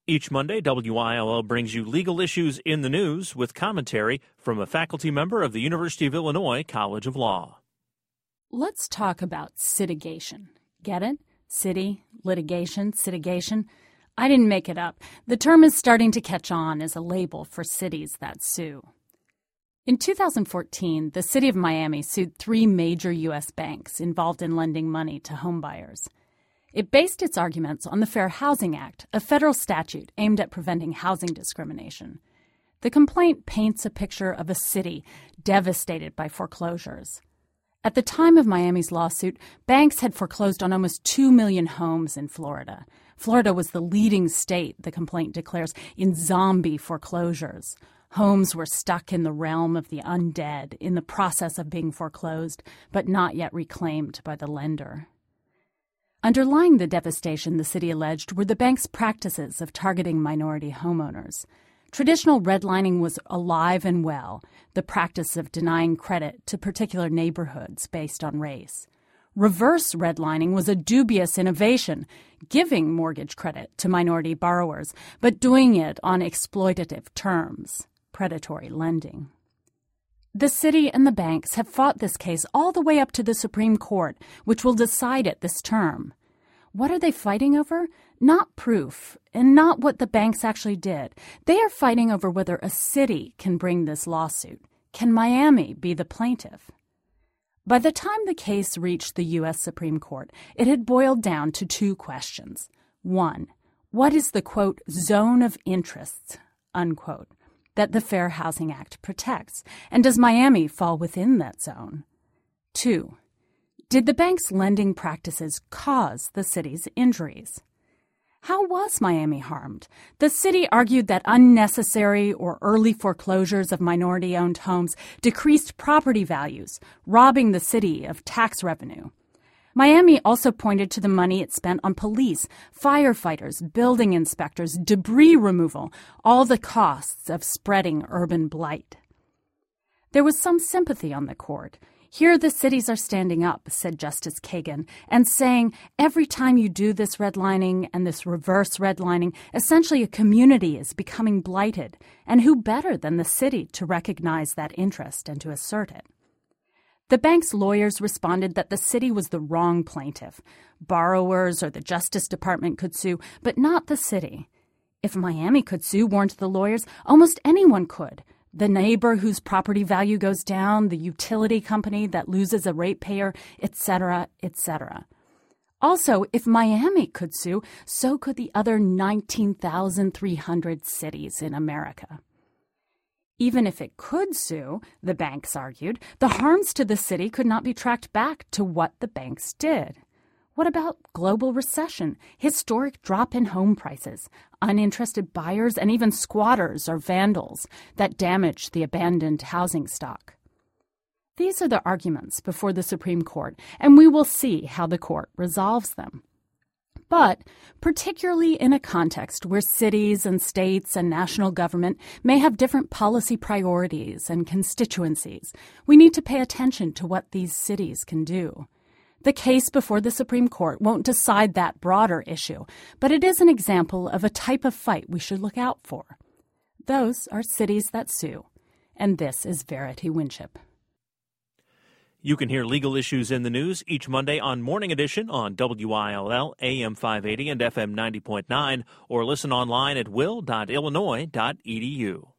Each Monday, WILL brings you legal issues in the news with commentary from a faculty member of the University of Illinois College of Law. Let's talk about citigation. Get it? City, litigation, citigation. I didn't make it up. The term is starting to catch on as a label for cities that sue. In 2014, the city of Miami sued 3 major U.S. banks involved in lending money to homebuyers. It based its arguments on the Fair Housing Act, a federal statute aimed at preventing housing discrimination. The complaint paints a picture of a city devastated by foreclosures. At the time of Miami's lawsuit, banks had foreclosed on almost 2 million homes in Florida. Florida was the leading state, the complaint declares, in zombie foreclosures. Homes were stuck in the realm of the undead, in the process of being foreclosed, but not yet reclaimed by the lender. Underlying the devastation, the city alleged, were the bank's practices of targeting minority homeowners. Traditional redlining was alive and well, the practice of denying credit to particular neighborhoods based on race. Reverse redlining was a dubious innovation, giving mortgage credit to minority borrowers, but doing it on exploitative terms, predatory lending. The city and the banks have fought this case all the way up to the Supreme Court, which will decide it this term. What are they fighting over? Not proof, and not what the banks actually did. They are fighting over whether a city can bring this lawsuit. Can Miami be the plaintiff? By the time the case reached the U.S. Supreme Court, it had boiled down to 2 questions. 1, what is the, quote, zone of interests, unquote, that the Fair Housing Act protects, and does Miami fall within that zone? 2, did the bank's lending practices cause the city's injuries? How was Miami harmed? The city argued that unnecessary or early foreclosures of minority-owned homes decreased property values, robbing the city of tax revenue. Miami also pointed to the money it spent on police, firefighters, building inspectors, debris removal, all the costs of spreading urban blight. There was some sympathy on the court. Here the cities are standing up, said Justice Kagan, and saying, every time you do this redlining and this reverse redlining, essentially a community is becoming blighted. And who better than the city to recognize that interest and to assert it? The bank's lawyers responded that the city was the wrong plaintiff. Borrowers or the Justice Department could sue, but not the city. If Miami could sue, warned the lawyers, almost anyone could. The neighbor whose property value goes down, the utility company that loses a ratepayer, etc., etc. Also, if Miami could sue, so could the other 19,300 cities in America. Even if it could sue, the banks argued, the harms to the city could not be tracked back to what the banks did. What about global recession, historic drop in home prices, uninterested buyers, and even squatters or vandals that damage the abandoned housing stock? These are the arguments before the Supreme Court, and we will see how the court resolves them. But particularly in a context where cities and states and national government may have different policy priorities and constituencies, we need to pay attention to what these cities can do. The case before the Supreme Court won't decide that broader issue, but it is an example of a type of fight we should look out for. Those are cities that sue, and this is Verity Winship. You can hear legal issues in the news each Monday on Morning Edition on WILL, AM 580 and FM 90.9, or listen online at will.illinois.edu.